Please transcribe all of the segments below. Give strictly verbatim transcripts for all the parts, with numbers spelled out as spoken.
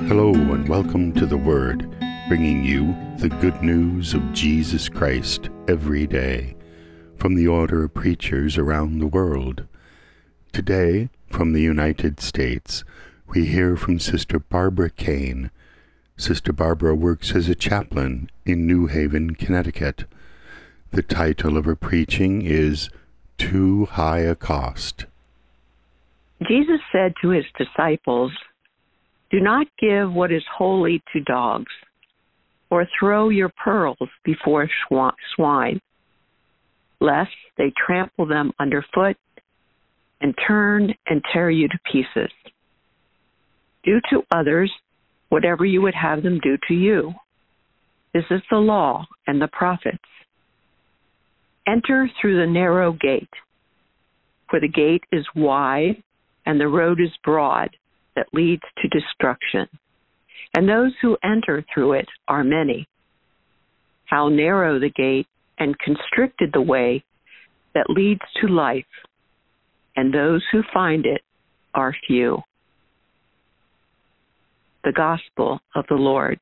Hello and welcome to The Word, bringing you the good news of Jesus Christ every day from the order of preachers around the world. Today, from the United States, we hear from Sister Barbara Kane. Sister Barbara works as a chaplain in New Haven, Connecticut. The title of her preaching is Too High a Cost. Jesus said to his disciples, "Do not give what is holy to dogs, or throw your pearls before swine, lest they trample them underfoot and turn and tear you to pieces. Do to others whatever you would have them do to you. This is the law and the prophets. Enter through the narrow gate, for the gate is wide and the road is broad that leads to destruction, and those who enter through it are many. How narrow the gate and constricted the way that leads to life, and those who find it are few." The Gospel of the Lord.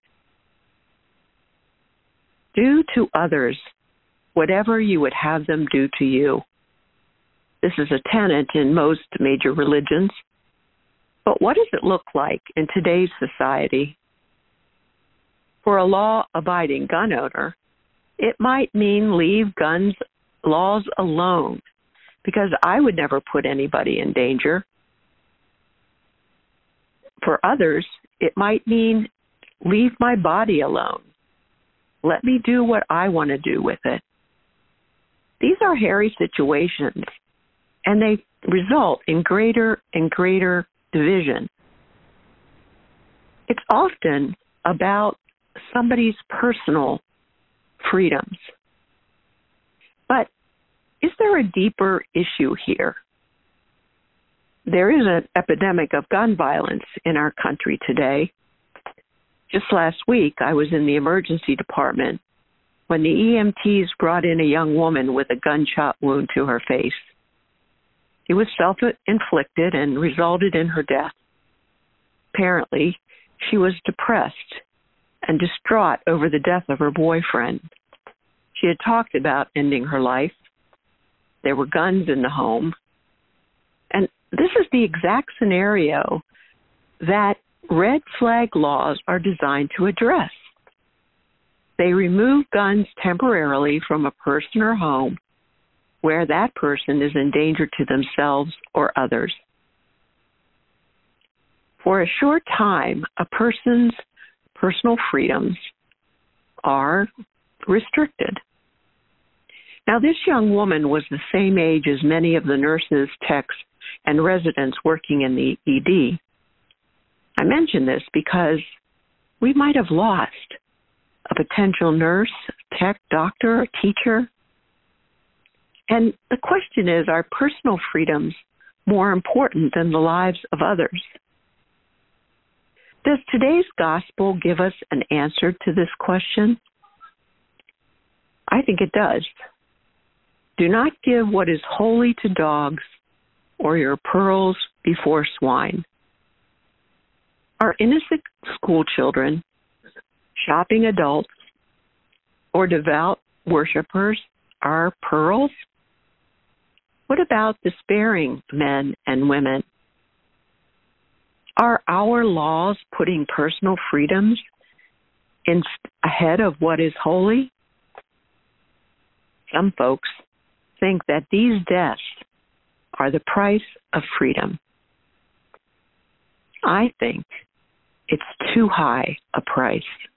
Do to others whatever you would have them do to you. This is a tenet in most major religions. But what does it look like in today's society? For a law-abiding gun owner, it might mean leave guns laws alone, because I would never put anybody in danger. For others, it might mean leave my body alone. Let me do what I want to do with it. These are hairy situations, and they result in greater and greater division. It's often about somebody's personal freedoms. But is there a deeper issue here? There is an epidemic of gun violence in our country today. Just last week, I was in the emergency department when the E M Ts brought in a young woman with a gunshot wound to her face. It was self-inflicted and resulted in her death. Apparently, she was depressed and distraught over the death of her boyfriend. She had talked about ending her life. There were guns in the home. And this is the exact scenario that red flag laws are designed to address. They remove guns temporarily from a person or home where that person is in danger to themselves or others. For a short time, a person's personal freedoms are restricted. Now, this young woman was the same age as many of the nurses, techs, and residents working in the E D. I mention this because we might have lost a potential nurse, tech, doctor, teacher. And the question is, are personal freedoms more important than the lives of others? Does today's gospel give us an answer to this question? I think it does. Do not give what is holy to dogs or your pearls before swine. Are innocent school children, shopping adults, or devout worshipers our pearls? What about despairing men and women? Are our laws putting personal freedoms in, ahead of what is holy? Some folks think that these deaths are the price of freedom. I think it's too high a price.